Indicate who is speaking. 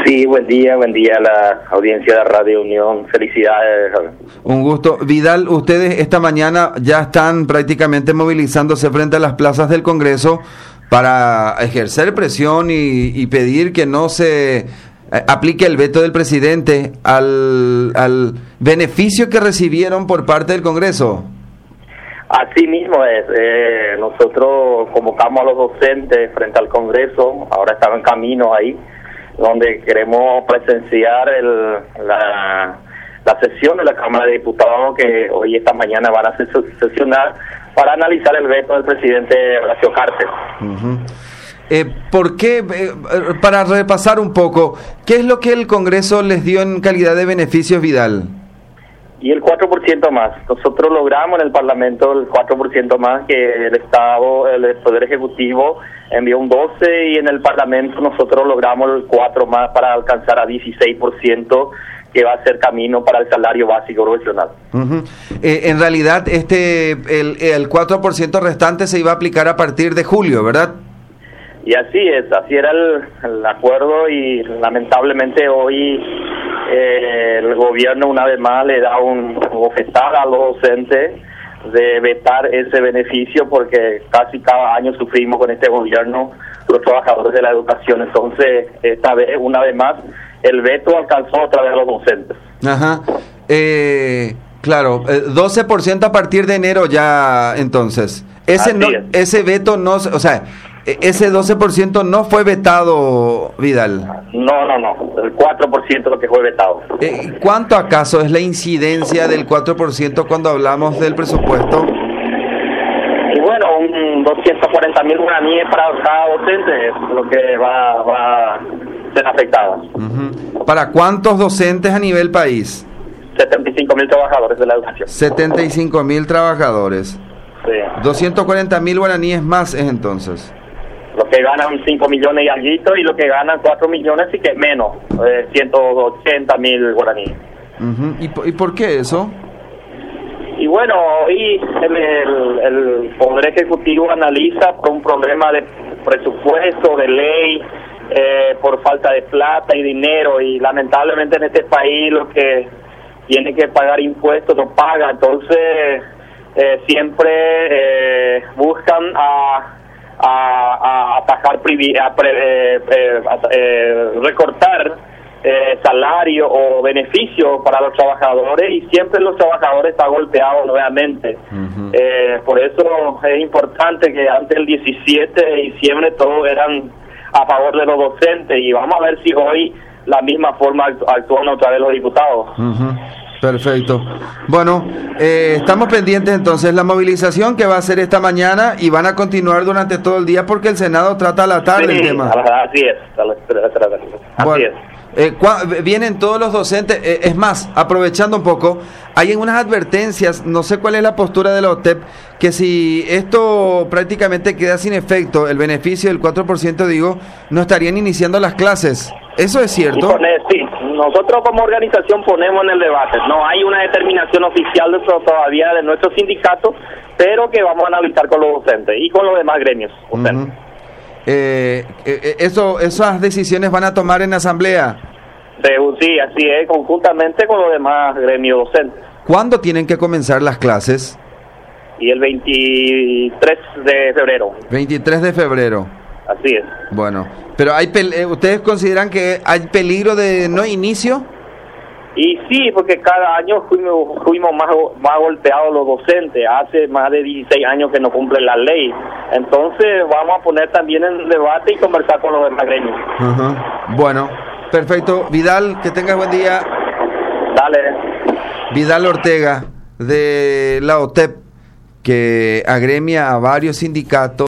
Speaker 1: Sí, buen día a la audiencia de Radio Unión. Felicidades.
Speaker 2: Un gusto. Vidal, ustedes esta mañana ya están prácticamente movilizándose frente a las plazas del Congreso para ejercer presión y pedir que no se aplique el veto del presidente al beneficio que recibieron por parte del Congreso.
Speaker 1: Así mismo es. Nosotros convocamos a los docentes frente al Congreso, ahora están en camino ahí, donde queremos presenciar la sesión de la Cámara de Diputados que hoy esta mañana van a sesionar para analizar el veto del presidente Horacio Cartes.
Speaker 2: ¿Por qué? Para repasar un poco, ¿qué es lo que el Congreso les dio en calidad de beneficios, Vidal?
Speaker 1: Y el 4% más. Nosotros logramos en el Parlamento el 4% más, que el Estado, el Poder Ejecutivo envió un 12% y en el Parlamento nosotros logramos el 4% más para alcanzar a 16%, que va a ser camino para el salario básico profesional.
Speaker 2: En realidad el 4% restante se iba a aplicar a partir de julio, ¿verdad?
Speaker 1: Y así es, así era el acuerdo y lamentablemente hoy el gobierno una vez más le da un bofetada a los docentes de vetar ese beneficio, porque casi cada año sufrimos con este gobierno los trabajadores de la educación. Entonces, esta vez, una vez más, el veto alcanzó otra vez a los docentes.
Speaker 2: Ajá. Claro, 12% a partir de enero ya, entonces. Ese veto no, o sea, ese 12% no fue vetado, Vidal.
Speaker 1: No, el 4% lo que fue vetado.
Speaker 2: ¿Cuánto acaso es la incidencia del 4% cuando hablamos del presupuesto?
Speaker 1: Y bueno, 240.000 guaraníes para cada docente es lo que va a ser afectado.
Speaker 2: ¿Para cuántos docentes a nivel país?
Speaker 1: 75.000 trabajadores de la educación.
Speaker 2: 75.000 trabajadores.
Speaker 1: Sí.
Speaker 2: 240.000 guaraníes más es entonces.
Speaker 1: Los que ganan 5 millones y alguito, y los que ganan 4 millones sí que es menos, 180.000 guaraníes.
Speaker 2: ¿Y por qué eso?
Speaker 1: Y bueno, hoy el Poder Ejecutivo analiza por un problema de presupuesto, de ley, por falta de plata y dinero, y lamentablemente en este país los que tienen que pagar impuestos no pagan. Entonces siempre buscan atajar, recortar salario o beneficio para los trabajadores, y siempre los trabajadores están golpeados nuevamente. Por eso es importante que antes del 17 de diciembre todos eran a favor de los docentes, y vamos a ver si hoy la misma forma actúan otra vez los diputados.
Speaker 2: Perfecto. Bueno, estamos pendientes entonces la movilización que va a ser esta mañana, y van a continuar durante todo el día porque el Senado trata a la tarde el tema.
Speaker 1: Así es. Así es.
Speaker 2: Vienen todos los docentes, es más, aprovechando un poco, hay unas advertencias, no sé cuál es la postura de la OTEP, que si esto prácticamente queda sin efecto, el beneficio del 4%, digo, no estarían iniciando las clases. ¿Eso es cierto?
Speaker 1: Sí, nosotros como organización ponemos en el debate, no hay una determinación oficial todavía de nuestro sindicato, pero que vamos a analizar con los docentes y con los demás gremios.
Speaker 2: ¿Esas decisiones van a tomar en asamblea?
Speaker 1: Sí, así es, conjuntamente con los demás gremios docentes.
Speaker 2: ¿Cuándo tienen que comenzar las clases?
Speaker 1: Y el 23 de febrero.
Speaker 2: 23 de febrero.
Speaker 1: Así es.
Speaker 2: Bueno, pero ¿ustedes consideran que hay peligro de no inicio?
Speaker 1: Y sí, porque cada año fuimos más golpeados los docentes. Hace más de 16 años que no cumple la ley. Entonces vamos a poner también en debate y conversar con los demás gremios.
Speaker 2: Bueno, perfecto. Vidal, que tengas buen día.
Speaker 1: Dale.
Speaker 2: Vidal Ortega, de la OTEP, que agremia a varios sindicatos.